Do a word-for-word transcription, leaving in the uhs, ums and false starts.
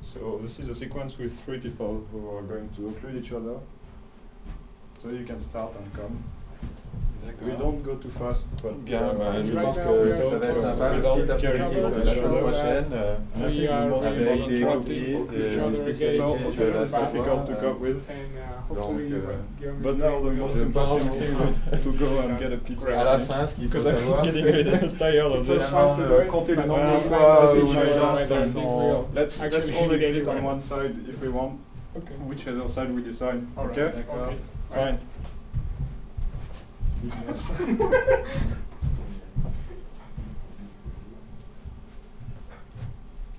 So this is a sequence with three people who are going to occlude each other. So you can start and come. We don't go too fast, but Bien, uh, bah, je right pense now que we ça are va être talking sympa, without petit caring apéritif for la each semaine other. prochaine, euh, And I we think the are most really avec des important cookies, thing each euh, other une getting spécialité to de la the back. difficult to Savoie. cope with. And uh, Donc, hopefully euh, what Guillaume But is now the doing most Je will important pense thing que- to go and get a pizza. à la fin, ce qu'il faut Because I'm savoir, getting c'est really tired of So this. far to do euh, it, compter le but nombre uh, de fois this où is les my gens way se that this sont... will Let's let's actually all shoot exit on anywhere. one side if we want. Okay. Whichever side we decide. All right. Okay. D'accord. Okay. Fine. Yes.